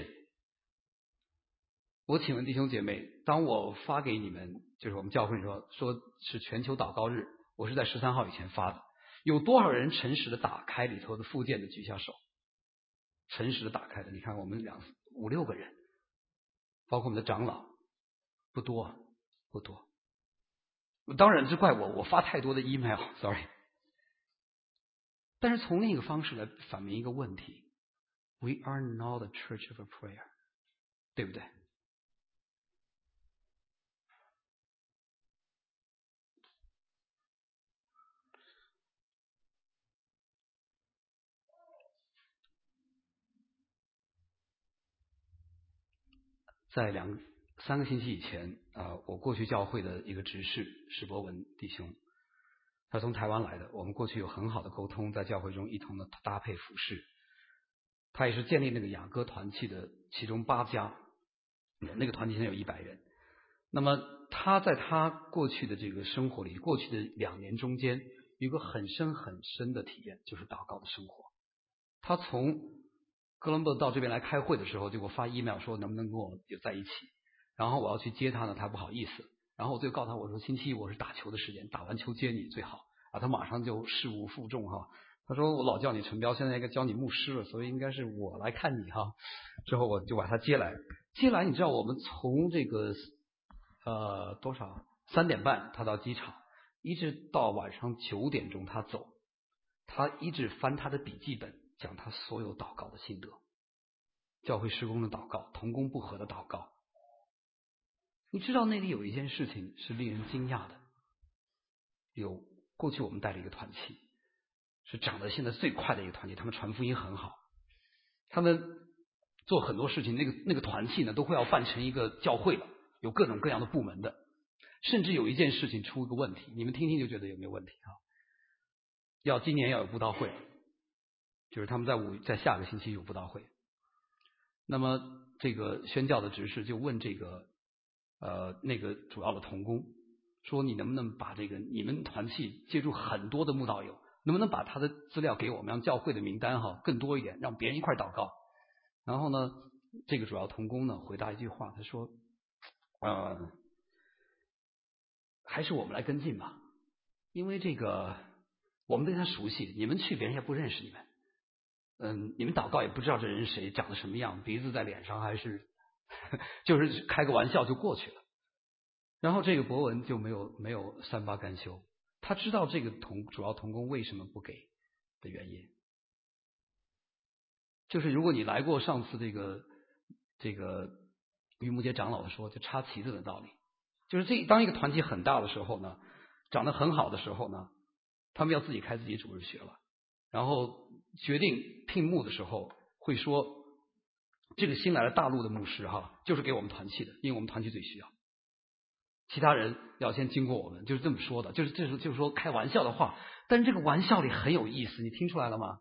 [SPEAKER 1] 我请问弟兄姐妹，当我发给你们，就是我们教会说说是全球祷告日，我是在十三号以前发的，有多少人诚实的打开里头的附件的举下手？诚实的打开的，你看我们两五六个人，包括我们的长老，不多不多。当然，这怪我，我发太多的 email，sorry。但是从另一个方式来反明一个问题 ：We are not a church of a prayer， 对不对？在两三个星期以前啊、呃，我过去教会的一个执事史博文弟兄，他从台湾来的，我们过去有很好的沟通，在教会中一同的搭配服侍。他也是建立那个雅歌团契的其中八家，那个团契现在有一百人。那么他在他过去的这个生活里，过去的两年中间，有一个很深很深的体验，就是祷告的生活。他从哥伦布到这边来开会的时候，就给我发 email 说能不能跟我有在一起，然后我要去接他呢，他不好意思，然后我就告诉他，我说星期一我是打球的时间，打完球接你最好啊。他马上就事无负重哈，他说我老叫你陈彪，现在应该教你牧师了，所以应该是我来看你哈。之后我就把他接来，接来你知道我们从这个呃多少三点半他到机场，一直到晚上九点钟他走，他一直翻他的笔记本，讲他所有祷告的心得，教会施工的祷告，同工不合的祷告。你知道那里有一件事情是令人惊讶的，有过去我们带了一个团契，是长得现在最快的一个团契，他们传福音很好，他们做很多事情，那个那个团契呢都会要办成一个教会了，有各种各样的部门的，甚至有一件事情出一个问题，你们听听就觉得有没有问题啊？要今年要有布道会，就是他们在五在下个星期有布道会。那么这个宣教的执事就问这个呃那个主要的同工，说你能不能把这个你们团契接触很多的慕道友，能不能把他的资料给我们，让教会的名单哈更多一点，让别人一块祷告。然后呢，这个主要同工呢回答一句话，他说呃还是我们来跟进吧，因为这个我们对他熟悉，你们去别人也不认识你们，嗯，你们祷告也不知道这人是谁，长得什么样，鼻子在脸上还是就是开个玩笑就过去了。然后这个博文就没有没有三八甘休，他知道这个同主要同工为什么不给的原因，就是如果你来过上次这个这个于木杰长老说就插旗子的道理，就是这当一个团体很大的时候呢，长得很好的时候呢，他们要自己开自己主日学了，然后决定聘牧的时候会说这个新来的大陆的牧师哈，就是给我们团契的，因为我们团契最需要，其他人要先经过我们，就是这么说的，就是这是就是说开玩笑的话，但是这个玩笑里很有意思，你听出来了吗？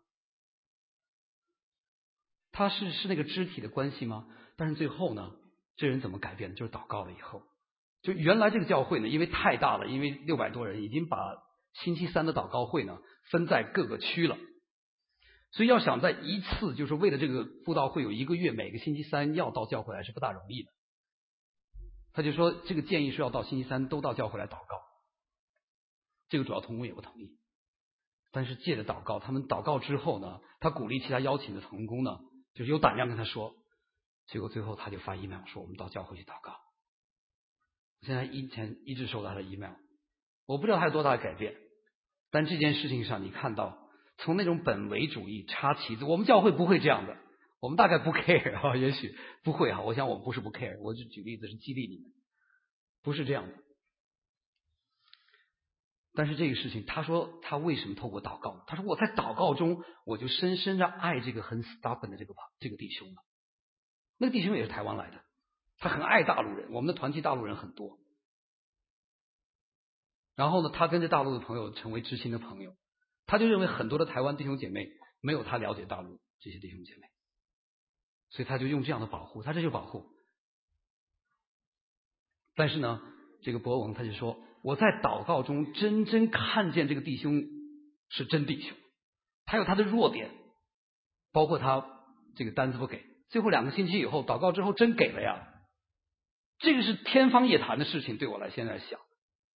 [SPEAKER 1] 他是是那个肢体的关系吗？但是最后呢，这人怎么改变？就是祷告了以后，就原来这个教会呢，因为太大了，因为六百多人，已经把星期三的祷告会呢分在各个区了，所以要想在一次就是为了这个布道会有一个月每个星期三要到教会来是不大容易的。他就说这个建议是要到星期三都到教会来祷告，这个主要同工也不同意，但是借着祷告，他们祷告之后呢，他鼓励其他邀请的同工呢，就是有胆量跟他说，结果最后他就发 email 说我们到教会去祷告。现在一前一直收到他的 email， 我不知道他有多大的改变，但这件事情上你看到从那种本位主义插旗子，我们教会不会这样的，我们大概不 care 啊，也许不会啊，我想我们不是不 care， 我就举例子是激励你们，不是这样的。但是这个事情，他说他为什么透过祷告？他说我在祷告中，我就深深的爱这个很 stubborn 的这个这个弟兄了。那个弟兄也是台湾来的，他很爱大陆人，我们的团契大陆人很多。然后呢，他跟着大陆的朋友成为知心的朋友，他就认为很多的台湾弟兄姐妹没有他了解大陆这些弟兄姐妹，所以他就用这样的保护，他这就是保护。但是呢，这个博文他就说，我在祷告中真真看见这个弟兄是真弟兄，他有他的弱点，包括他这个单子不给，最后两个星期以后祷告之后真给了呀，这个是天方夜谭的事情，对我来现在想，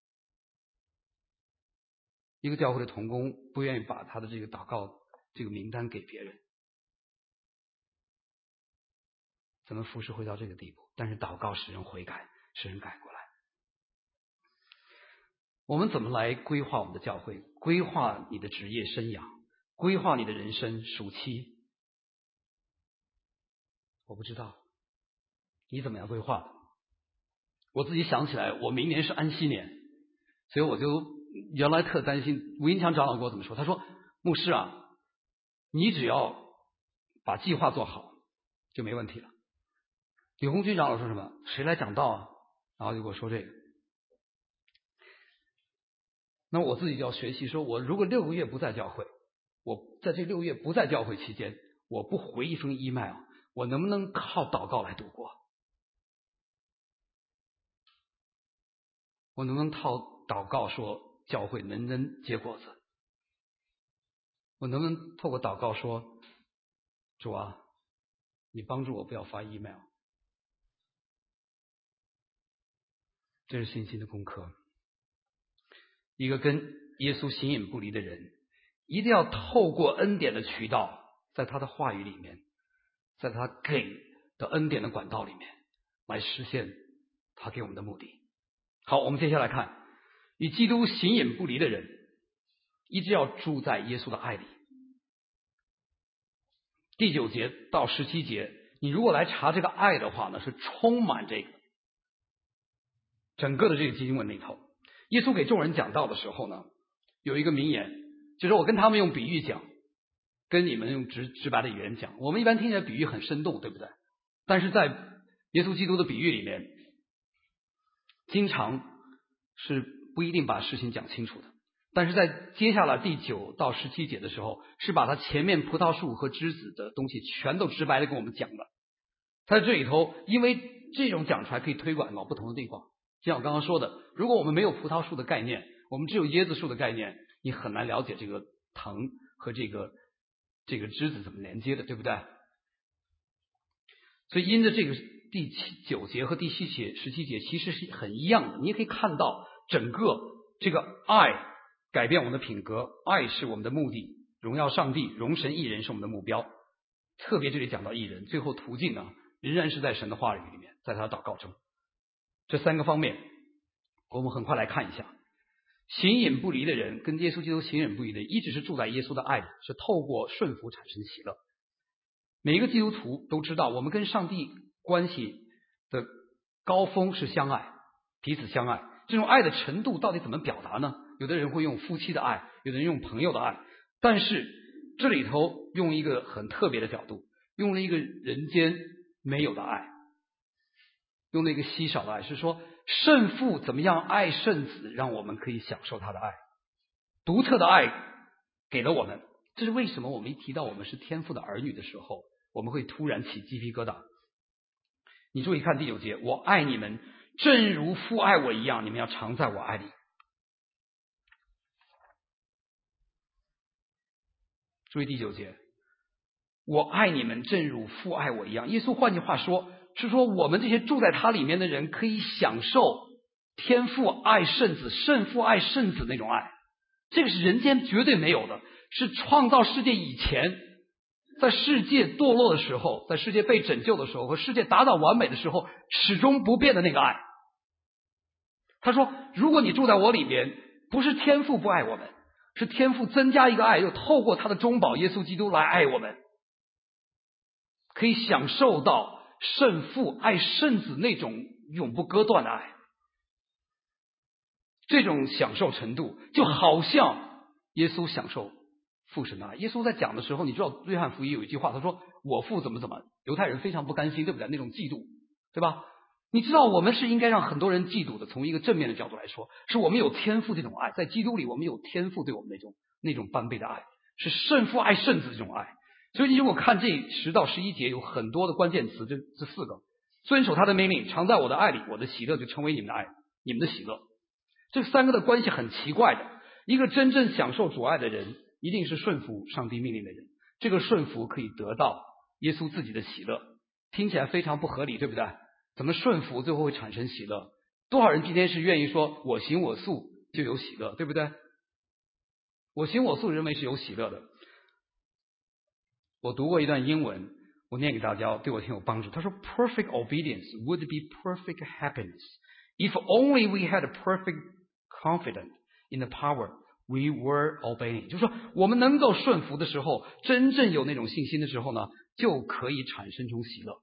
[SPEAKER 1] 一个教会的同工不愿意把他的这个祷告这个名单给别人，怎么服侍会到这个地步？但是祷告使人悔改，使人改过来。我们怎么来规划我们的教会？规划你的职业生涯，规划你的人生暑期？我不知道你怎么样规划的。我自己想起来，我明年是安息年，所以我就原来特担心。吴英强长老跟我怎么说？他说：“牧师啊，你只要把计划做好就没问题了。”李红军长老说什么？谁来讲道啊？然后就跟我说这个。那我自己就要学习，说我如果六个月不在教会，我在这六个月不在教会期间，我不回一封 email， 我能不能靠祷告来度过？我能不能靠祷告说教会能不能结果子？我能不能透过祷告说，主啊，你帮助我不要发 email？ 这是信心的功课。一个跟耶稣形影不离的人，一定要透过恩典的渠道，在他的话语里面，在他给的恩典的管道里面，来实现他给我们的目的。好，我们接下来看，与基督形影不离的人，一直要住在耶稣的爱里。第九节到十七节，你如果来查这个爱的话呢，是充满这个整个的这个经文里头。耶稣给众人讲道的时候呢，有一个名言，就是我跟他们用比喻讲，跟你们用直直白的语言讲。我们一般听起来比喻很生动，对不对？但是在耶稣基督的比喻里面，经常是不一定把事情讲清楚的。但是在接下来第九到十七节的时候，是把他前面葡萄树和枝子的东西全都直白的跟我们讲了。在这里头，因为这种讲出来可以推广到不同的地方。就像我刚刚说的，如果我们没有葡萄树的概念，我们只有椰子树的概念，你很难了解这个藤和这个这个枝子怎么连接的，对不对？所以因着这个第七九节和第七节十七节其实是很一样的，你也可以看到整个这个爱改变我们的品格，爱是我们的目的，荣耀上帝，荣神益人是我们的目标。特别这里讲到益人，最后途径呢仍然是在神的话语里面，在他的祷告中。这三个方面我们很快来看一下。形影不离的人，跟耶稣基督形影不离的人，一直是住在耶稣的爱里，是透过顺服产生喜乐。每一个基督徒都知道，我们跟上帝关系的高峰是相爱，彼此相爱。这种爱的程度到底怎么表达呢？有的人会用夫妻的爱，有的人用朋友的爱，但是这里头用一个很特别的角度，用了一个人间没有的爱，用了一个稀少的爱，是说圣父怎么样爱圣子，让我们可以享受他的爱，独特的爱给了我们。这是为什么我们一提到我们是天父的儿女的时候，我们会突然起鸡皮疙瘩。你注意看第九节，我爱你们正如父爱我一样，你们要常在我爱里。注意第九节，我爱你们正如父爱我一样。耶稣换句话说是说，我们这些住在他里面的人可以享受天父爱圣子，圣父爱圣子那种爱，这个是人间绝对没有的，是创造世界以前，在世界堕落的时候，在世界被拯救的时候和世界达到完美的时候始终不变的那个爱。他说如果你住在我里面，不是天父不爱我们，是天父增加一个爱，又透过他的中保耶稣基督来爱我们，可以享受到圣父爱圣子那种永不割断的爱。这种享受程度就好像耶稣享受父神的爱。耶稣在讲的时候，你知道约翰福音有一句话，他说我父怎么怎么，犹太人非常不甘心，对不对？那种嫉妒，对吧？你知道我们是应该让很多人嫉妒的，从一个正面的角度来说，是我们有天父这种爱，在基督里我们有天父对我们那种那种般配的爱，是圣父爱圣子这种爱。所以你如果看这十到十一节有很多的关键词，这这四个，遵守他的命令，常在我的爱里，我的喜乐就成为你们的爱，你们的喜乐。这三个的关系很奇怪的，一个真正享受主爱的人一定是顺服上帝命令的人，这个顺服可以得到耶稣自己的喜乐。听起来非常不合理，对不对？怎么顺服最后会产生喜乐？多少人今天是愿意说我行我素就有喜乐，对不对？我行我素认为是有喜乐的。我读过一段英文，我念给大家，对我挺有帮助。他说 Perfect obedience would be perfect happiness if only we had a perfect confidence in the power we were obeying。 就是说我们能够顺服的时候，真正有那种信心的时候呢，就可以产生出喜乐。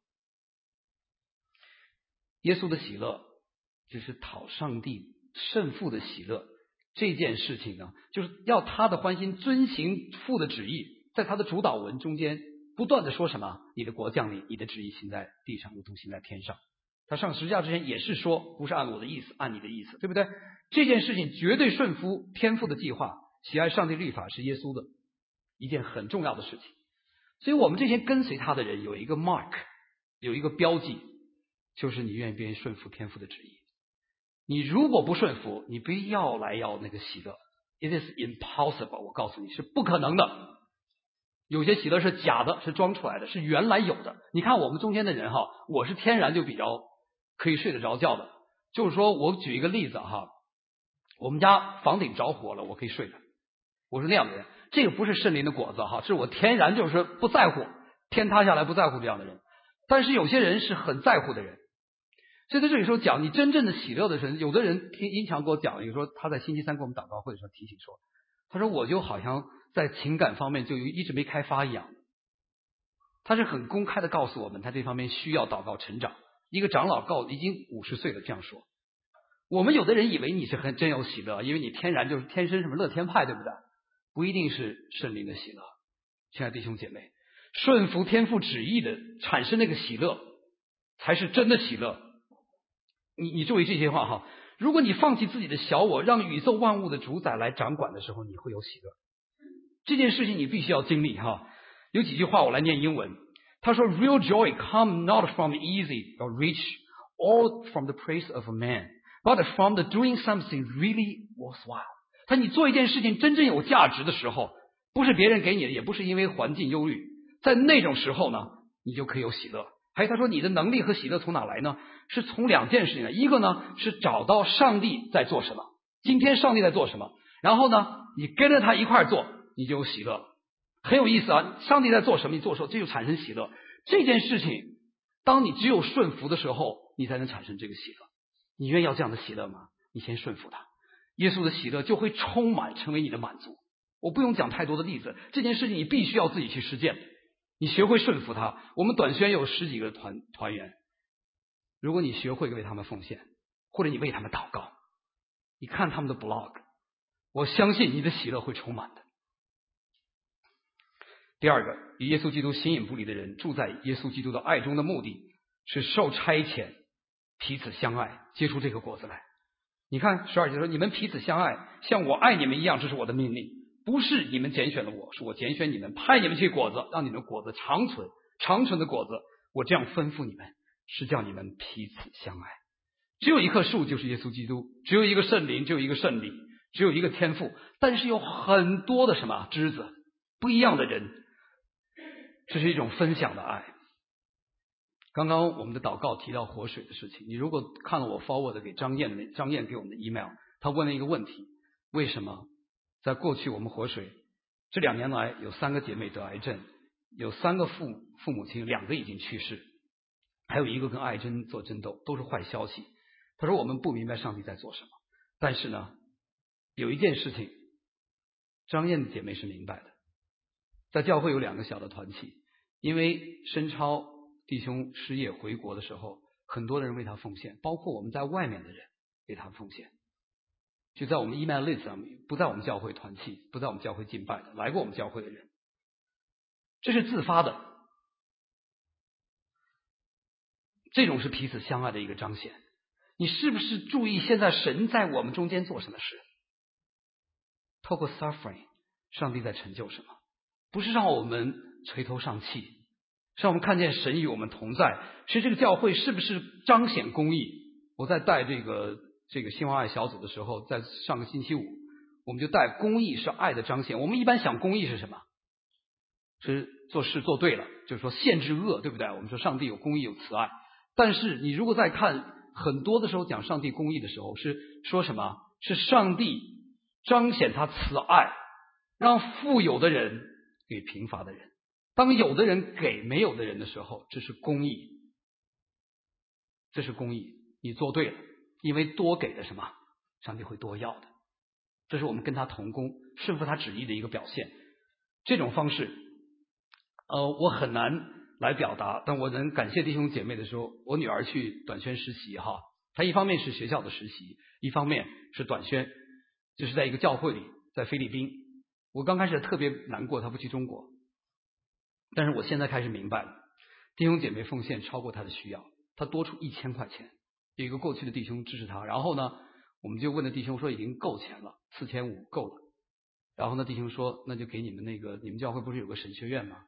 [SPEAKER 1] 耶稣的喜乐就是讨上帝圣父的喜乐，这件事情呢，就是要他的欢心遵行父的旨意，在他的主导文中间不断的说什么，你的国降临，你的旨意行在地上如同行在天上。他上十字架之前也是说，不是按我的意思，按你的意思，对不对？这件事情绝对顺服天父的计划，喜爱上帝律法是耶稣的一件很重要的事情。所以我们这些跟随他的人有一个 mark， 有一个标记，就是你愿意不愿意顺服天父的旨意。你如果不顺服，你不要来要那个喜乐， It is impossible， 我告诉你是不可能的。有些喜乐是假的，是装出来的，是原来有的。你看我们中间的人哈，我是天然就比较可以睡得着觉的，就是说我举一个例子哈，我们家房顶着火了，我可以睡的，我是那样的人。这个不是圣灵的果子哈，是我天然就是不在乎，天塌下来不在乎这样的人。但是有些人是很在乎的人，所以在这里说讲你真正的喜乐的人，有的人听英强给我讲，有时候他在星期三给我们祷告会的时候提醒说，他说我就好像在情感方面就一直没开发一样。他是很公开的告诉我们，他这方面需要祷告成长。一个长老告已经五十岁了这样说。我们有的人以为你是很真有喜乐，因为你天然就是天生什么乐天派，对不对？不一定是圣灵的喜乐。亲爱的弟兄姐妹，顺服天父旨意的产生那个喜乐才是真的喜乐。你你注意这些话哈，如果你放弃自己的小我，让宇宙万物的主宰来掌管的时候，你会有喜乐。这件事情你必须要经历哈。有几句话我来念英文，他说 Real joy come not from easy or rich all from the praise of a man, but from the doing something really worthwhile. 他你做一件事情真正有价值的时候，不是别人给你的，也不是因为环境忧虑，在那种时候呢，你就可以有喜乐。还有他说你的能力和喜乐从哪来呢？是从两件事情来，一个呢是找到上帝在做什么，今天上帝在做什么，然后呢你跟着他一块做，你就有喜乐。很有意思啊，上帝在做什么你做什么，这就产生喜乐。这件事情当你只有顺服的时候，你才能产生这个喜乐。你愿意要这样的喜乐吗？你先顺服他，耶稣的喜乐就会充满成为你的满足。我不用讲太多的例子，这件事情你必须要自己去实践，你学会顺服他。我们短宣有十几个团团员，如果你学会为他们奉献，或者你为他们祷告，你看他们的 blog， 我相信你的喜乐会充满的。第二个，与耶稣基督形影不离的人住在耶稣基督的爱中的目的是受差遣，彼此相爱，结出这个果子来。你看十二节说，你们彼此相爱，像我爱你们一样，这是我的命令。不是你们拣选了我，是我拣选你们，派你们去果子，让你们果子长存，长存的果子，我这样吩咐你们，是叫你们彼此相爱。只有一棵树，就是耶稣基督；只有一个圣灵，只有一个圣灵；只有一个天父。但是有很多的什么枝子，不一样的人，这是一种分享的爱。刚刚我们的祷告提到活水的事情，你如果看了我 forward 给张燕的张燕给我们的 email， 他问了一个问题：为什么在过去我们活水这两年来有三个姐妹得癌症，有三个父父母亲，两个已经去世，还有一个跟癌症做争斗，都是坏消息。他说我们不明白上帝在做什么，但是呢，有一件事情张燕的姐妹是明白的，在教会有两个小的团体，因为申超弟兄失业回国的时候，很多人为他奉献，包括我们在外面的人为他奉献，就在我们 email list 上面，不在我们教会团契，不在我们教会敬拜的，来过我们教会的人，这是自发的，这种是彼此相爱的一个彰显。你是不是注意现在神在我们中间做什么事？透过 suffering， 上帝在成就什么？不是让我们垂头丧气，是让我们看见神与我们同在。其实这个教会是不是彰显公义？我在带这个这个新华爱小组的时候，在上个星期五，我们就带公义是爱的彰显。我们一般想公义是什么？是做事做对了，就是说限制恶，对不对？我们说上帝有公义有慈爱，但是你如果再看很多的时候讲上帝公义的时候，是说什么？是上帝彰显他慈爱，让富有的人给贫乏的人，当有的人给没有的人的时候，这是公义，这是公义，你做对了，因为多给的什么，上帝会多要的，这是我们跟他同工，顺服他旨意的一个表现。这种方式呃，我很难来表达，但我能感谢弟兄姐妹的时候，我女儿去短宣实习哈，她一方面是学校的实习，一方面是短宣，就是在一个教会里，在菲律宾。我刚开始特别难过她不去中国，但是我现在开始明白了，弟兄姐妹奉献超过她的需要，她多出一千块钱，有一个过去的弟兄支持她，然后呢，我们就问的弟兄说已经够钱了，四千五够了，然后呢，弟兄说那就给你们那个，你们教会不是有个神学院吗？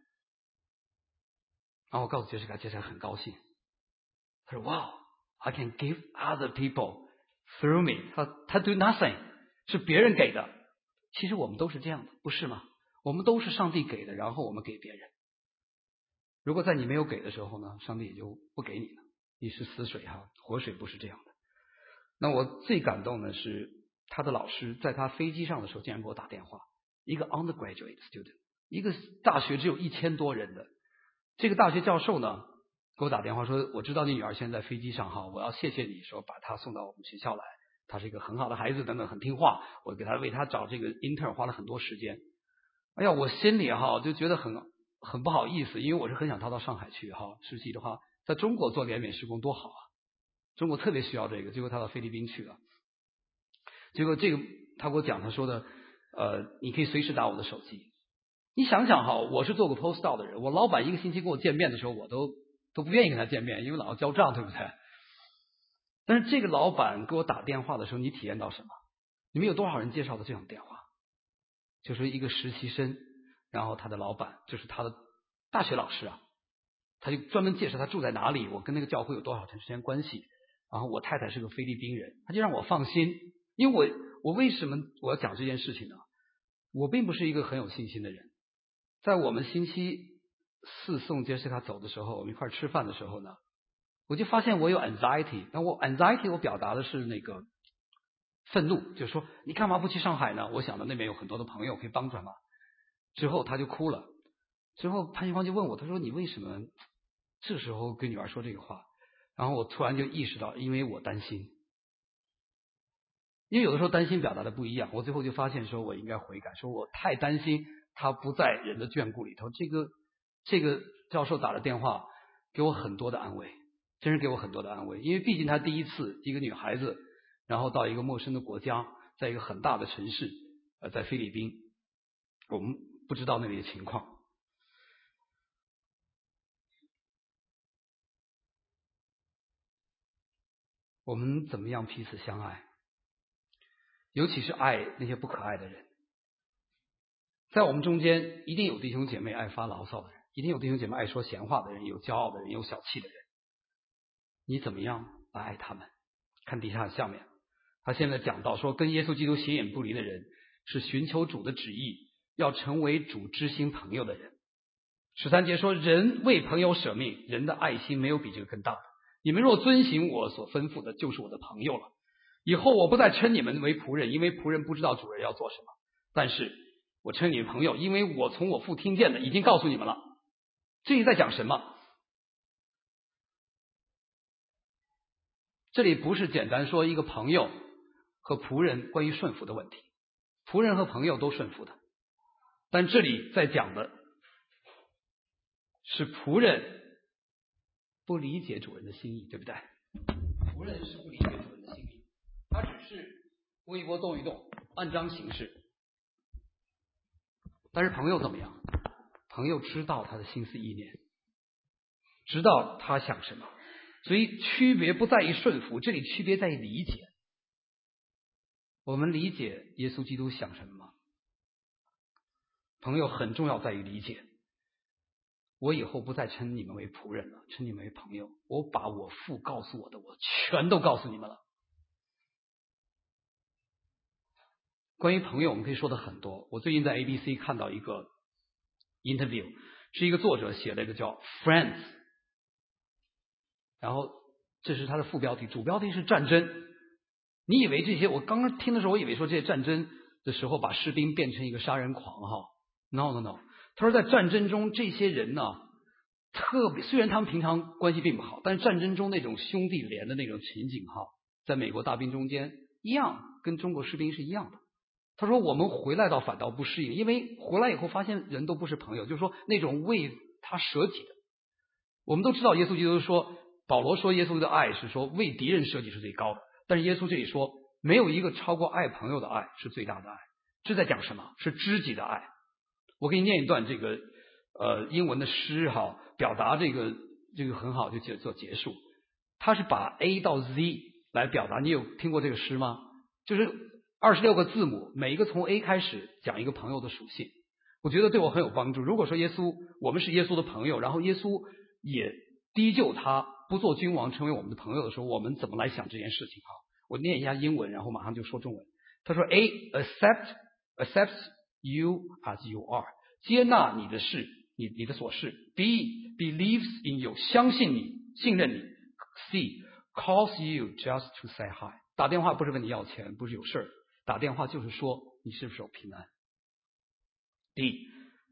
[SPEAKER 1] 然后我告诉杰西卡，杰西卡很高兴，他说 Wow, I can give other people through me. 他他 do nothing， 是别人给的。其实我们都是这样的，不是吗？我们都是上帝给的，然后我们给别人。如果在你没有给的时候呢，上帝也就不给你了，你是死水哈，活水不是这样的。那我最感动的是他的老师在他飞机上的时候竟然给我打电话，一个 undergraduate student， 一个大学只有一千多人的这个大学教授呢，给我打电话说，我知道你女儿现在在飞机上哈，我要谢谢你说把她送到我们学校来，她是一个很好的孩子等等，很听话，我给她为她找这个 intern 花了很多时间。哎呀，我心里哈就觉得很很不好意思，因为我是很想她到上海去哈实习的话，在中国做联免施工多好啊，中国特别需要这个，结果她到菲律宾去了。结果这个他给我讲，他说的呃，你可以随时打我的手机。你想想哈，我是做过 postdoc 的人，我老板一个星期跟我见面的时候，我都都不愿意跟他见面，因为老要交账，对不对？但是这个老板给我打电话的时候，你体验到什么？你们有多少人接受到这种电话？就是一个实习生，然后他的老板就是他的大学老师啊，他就专门介绍他住在哪里，我跟那个教会有多少长时间关系， 然后我太太是个菲律宾人，他就让我放心，因为我我为什么我要讲这件事情呢？我并不是一个很有信心的人。在我们星期四送杰西卡走的时候，我们一块吃饭的时候呢，我就发现我有 anxiety， 那我 anxiety 我表达的是那个愤怒，就是说你干嘛不去上海呢？我想到那边有很多的朋友可以帮助他嘛。之后他就哭了，之后潘新光就问我，他说你为什么这时候跟女儿说这个话？然后我突然就意识到，因为我担心，因为有的时候担心表达的不一样。我最后就发现说我应该悔改，说我太担心他不在人的眷顾里头。这个这个教授打了电话给我很多的安慰，真是给我很多的安慰，因为毕竟他第一次一个女孩子然后到一个陌生的国家，在一个很大的城市，呃，在菲律宾，我们不知道那里的情况。我们怎么样彼此相爱，尤其是爱那些不可爱的人。在我们中间一定有弟兄姐妹爱发牢骚的人，一定有弟兄姐妹爱说闲话的人，有骄傲的人，有小气的人。你怎么样来爱他们？看底下下面，他现在讲到说，跟耶稣基督形影不离的人是寻求主的旨意，要成为主知心朋友的人。十三节说，人为朋友舍命，人的爱心没有比这个更大的。你们若遵行我所吩咐的，就是我的朋友了。以后我不再称你们为仆人，因为仆人不知道主人要做什么，但是我称你们朋友，因为我从我父听见的已经告诉你们了。这里在讲什么？这里不是简单说一个朋友和仆人关于顺服的问题，仆人和朋友都顺服的，但这里在讲的是仆人不理解主人的心意，对不对？仆人是不理解主人的心意，他只是微波动一动，按章行事。但是朋友怎么样？朋友知道他的心思意念，知道他想什么，所以区别不在于顺服，这里区别在于理解。我们理解耶稣基督想什么吗？朋友很重要在于理解。我以后不再称你们为仆人了，称你们为朋友。我把我父告诉我的，我全都告诉你们了。关于朋友我们可以说的很多。我最近在 A B C 看到一个 interview， 是一个作者写了一个叫 Friends， 然后这是他的副标题，主标题是战争。你以为这些，我刚刚听的时候我以为说这些战争的时候把士兵变成一个杀人狂哈 no no no， 他说在战争中这些人呢，特别虽然他们平常关系并不好，但是战争中那种兄弟连的那种情景哈，在美国大兵中间一样，跟中国士兵是一样的。他说我们回来倒反倒不适应，因为回来以后发现人都不是朋友，就是说那种为他舍己的。我们都知道耶稣基督说，保罗说耶稣的爱是说为敌人舍己是最高的，但是耶稣这里说没有一个超过爱朋友的爱是最大的爱。这在讲什么？是知己的爱。我给你念一段这个呃英文的诗哈，表达这个这个很好，就做做结束。他是把 A 到 Z 来表达，你有听过这个诗吗？就是二十六个字母，每一个从 A 开始讲一个朋友的属性，我觉得对我很有帮助。如果说耶稣，我们是耶稣的朋友，然后耶稣也低就他不做君王成为我们的朋友的时候，我们怎么来想这件事情？我念一下英文，然后马上就说中文。他说 A accept accepts you as you are， 接纳你的事，你你的所事。B believes in you， 相信你，信任你。C calls you just to say hi， 打电话不是问你要钱，不是有事儿，打电话就是说你是不是有平安。D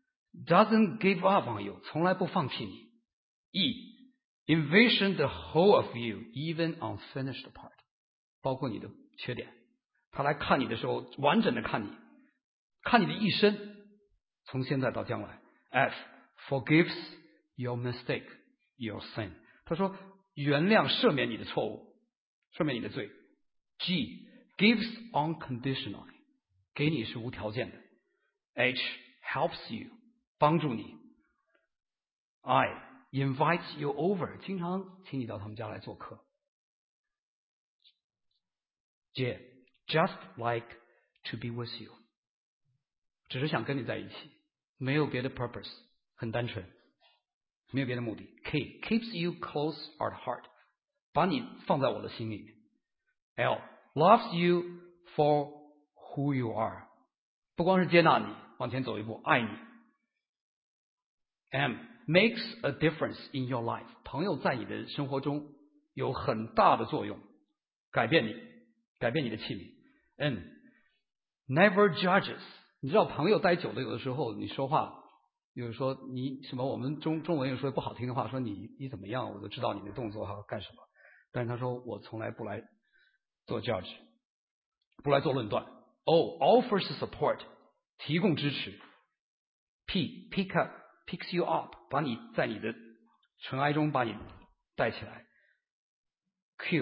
[SPEAKER 1] doesn't give up on you， 从来不放弃你。E envision the whole of you even unfinished part， 包括你的缺点，他来看你的时候完整的看你，看你的一生，从现在到将来。F forgives your mistake your sin， 他说原谅赦免你的错误，赦免你的罪。G gives unconditionally， 给你是无条件的。H helps you， 帮助你。I invites you over， 经常请你到他们家来做客。J just like to be with you， 只是想跟你在一起，没有别的 purpose， 很单纯，没有别的目的。K keeps you close at heart， 把你放在我的心里面。L loves you for who you are， 不光是接纳你，往前走一步，爱你。M makes a difference in your life， 朋友在你的生活中有很大的作用，改变你，改变你的器皿。N never judges， 你知道朋友待久了，有的时候你说话，比如说你什么，我们中中文有说不好听的话，说你你怎么样，我都知道你的动作要干什么。但是他说我从来不来做 judge， 不来做论断。O offers support， 提供支持。P pick up picks you up， 把你在你的尘埃中把你带起来。Q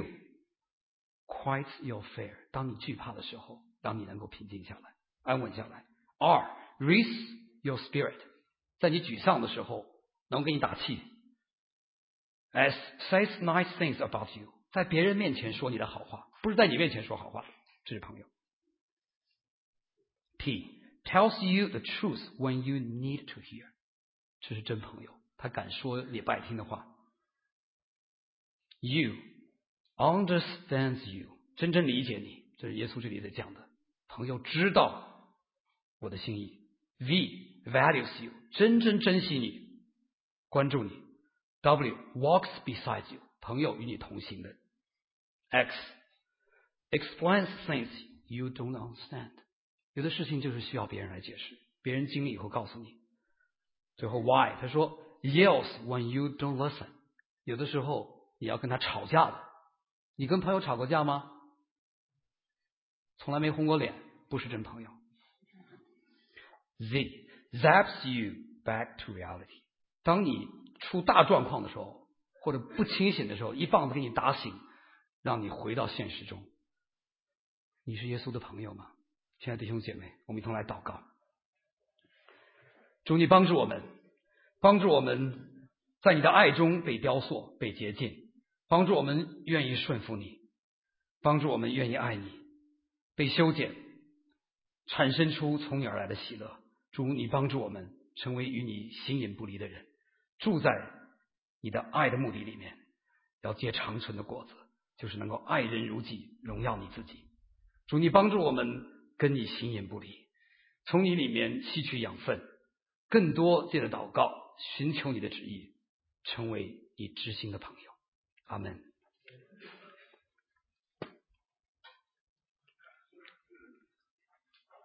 [SPEAKER 1] quiets your fear， 当你惧怕的时候，当你能够平静下来，安稳下来。R raise your spirit， 在你沮丧的时候能给你打气。S says nice things about you， 在别人面前说你的好话，不是在你面前说好话，这是朋友。T tells you the truth when you need to hear， 这是真朋友，他敢说礼拜听的话。U understands you， 真正理解你，这是耶稣这里在讲的，朋友知道我的心意。V values you， 真正珍惜你，关注你。W walks beside you， 朋友与你同行的。X explains things you don't understand， 有的事情就是需要别人来解释，别人经历以后告诉你。最后 Y 他说 yells when you don't listen， 有的时候你要跟他吵架的。你跟朋友吵过架吗？从来没红过脸，不是真朋友。Z zaps you back to reality， 当你出大状况的时候，或者不清醒的时候，一棒子给你打醒，让你回到现实中。你是耶稣的朋友吗？亲爱的弟兄姐妹，我们一同来祷告。主，你帮助我们，帮助我们在你的爱中被雕塑，被洁净，帮助我们愿意顺服你，帮助我们愿意爱你，被修剪，产生出从你而来的喜乐。主，你帮助我们成为与你形影不离的人，住在你的爱的目的里面，要结长存的果子，就是能够爱人如己，荣耀你自己。主，你帮助我们跟你形影不离，从你里面吸取养分，更多借着祷告寻求你的旨意，成为你知心的朋友。阿们。